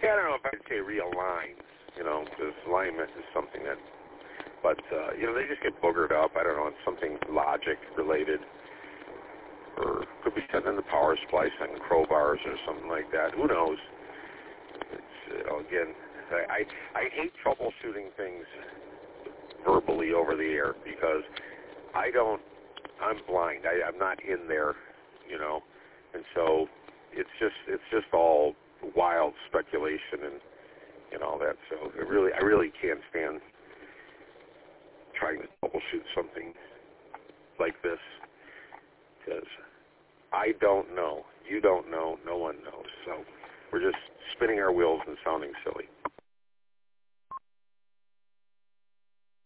I don't know if I'd say realigns, because alignment is something that, but, they just get boogered up. I don't know, it's something logic related, or could be sitting in the power splice on crowbars or something like that. Who knows? It's, again, I hate troubleshooting things verbally over the air because I'm blind. I'm not in there, and so it's just all wild speculation and all that. So I really can't stand trying to troubleshoot something like this because I don't know. You don't know. No one knows. So we're just spinning our wheels and sounding silly.